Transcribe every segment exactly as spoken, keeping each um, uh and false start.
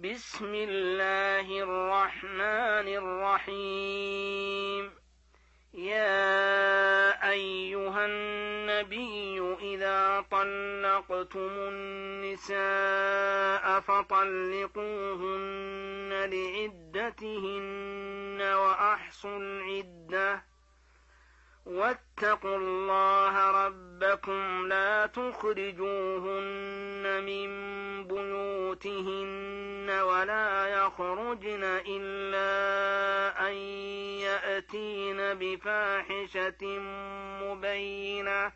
بسم الله الرحمن الرحيم. يا أيها النبي إذا طلقتم النساء فطلقوهن لعدتهن وأحصوا العدة واتقوا الله ربكم لا تخرجوهن من بيوتهن ولا يخرجن إلا أن يأتين بفاحشة مبينة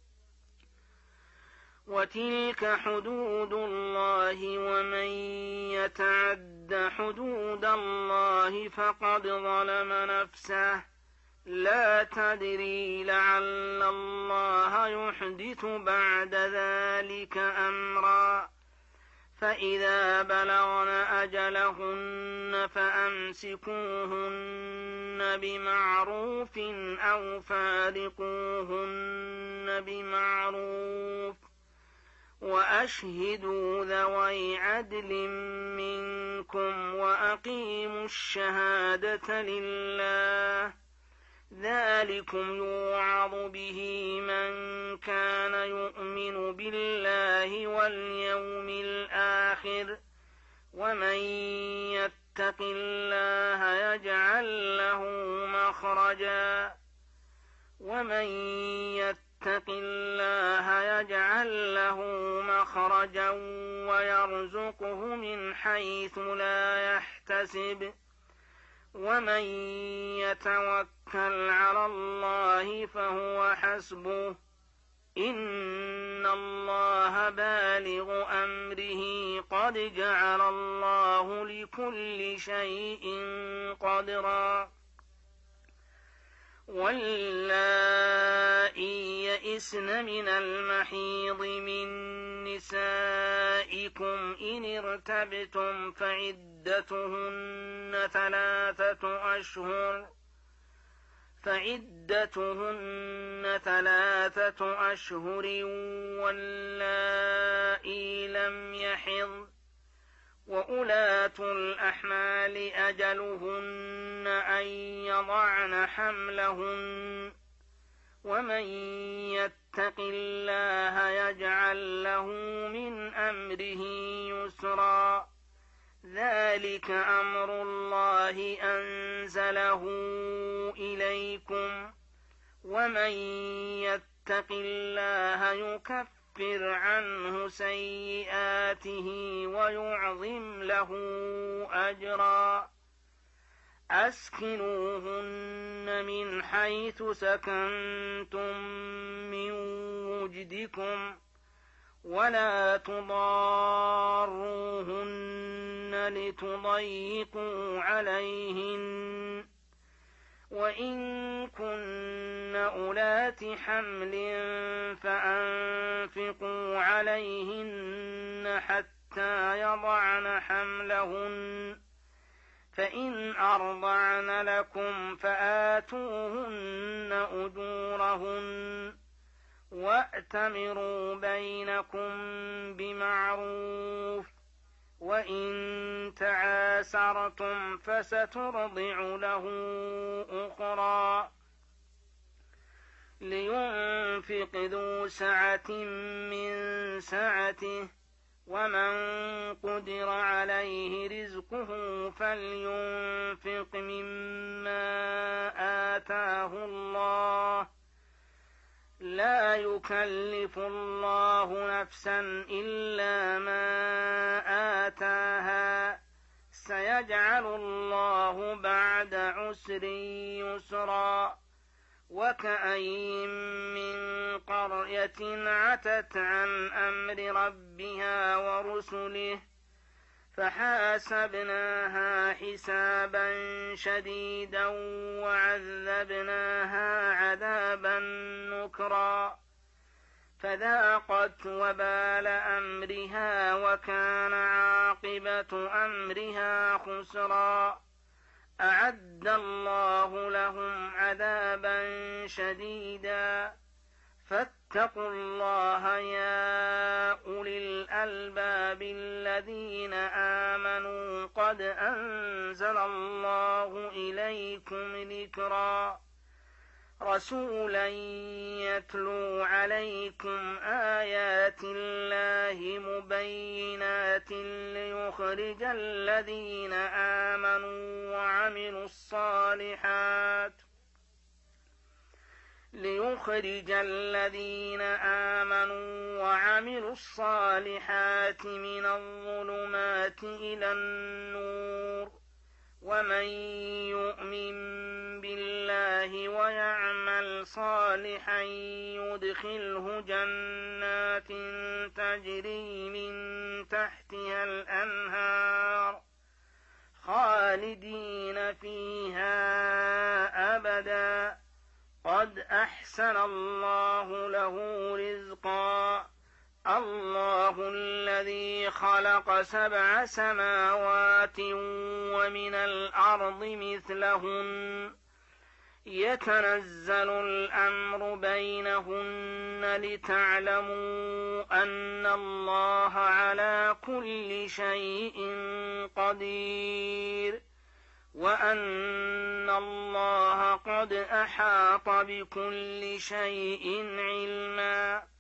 وتلك حدود الله ومن يتعد حدود الله فقد ظلم نفسه لا تدري لعل الله يحدث بعد ذلك أمرا فإذا بلغن أجلهن فأمسكوهن بمعروف أو فارقوهن بمعروف وأشهدوا ذوي عدل منكم وأقيموا الشهادة لله ذلكم يوعظ به من كان يؤمن بالله واليوم الآخر ومن يتق الله يجعل له مخرجا ومن يتق الله يجعل له مخرجا ويرزقه من حيث لا يحتسب ومن يتوكل على الله فهو حسبه إن الله بالغ أمره قد جعل الله لكل شيء قدرا واللائي يئسن من المحيض من نسائكم إن ارتبتم فعدتهن ثلاثة أشهر فعدتهن ثلاثة أشهر واللائي لم يحض وأولاة الأحمال أجلهن أن يضعن حملهن ومن يتق الله يجعل له من أمره يسرا ذلك أمر الله أنزله إليكم ومن يتق الله يكفر عنه سيئاته ويعظم له أجرا أسكنوهن من حيث سكنتم من وجدكم ولا تضاروهن لتضيقوا عليهن وإن كن أولات حمل فأنفقوا عليهن حتى يضعن حملهن فإن أرضعن لكم فآتوهن أجورهن وأتمروا بينكم بمعروف وإن تعاسرتم فسترضع له أخرى لينفق ذو سعة من سعته ومن قدر عليه رزقه فلينفق مما آتاه الله لا يكلف الله نفسا إلا ما آتاها سيجعل الله بعد عسر يسرا وكأين من قرية عتت عن أمر ربها ورسله فحاسبناها حسابا شديدا وعذبناها عذابا نكرا فذاقت وبال أمرها وكان عاقبة أمرها خسرا أعد الله لهم عذابا شديدا فاتقوا الله يا أولي الألباب الذين آمنوا قد أنزل الله إليكم ذكرا رسولا يتلو عليكم آيات الله مبينات ليخرج الذين آمنوا وعملوا الصالحات ليخرج الذين آمنوا وعملوا الصالحات من الظلمات إلى النور ومن يؤمن بالله ويعمل صالحا يدخله جنات تجري من تحتها الأنهار خالدين فيها أبدا قد أحسن الله له رزقا الله الذي خلق سبع سماوات ومن الأرض مثلهن يتنزل الأمر بينهن لتعلموا أن الله على كل شيء قدير وأن الله قد أحاط بكل شيء علما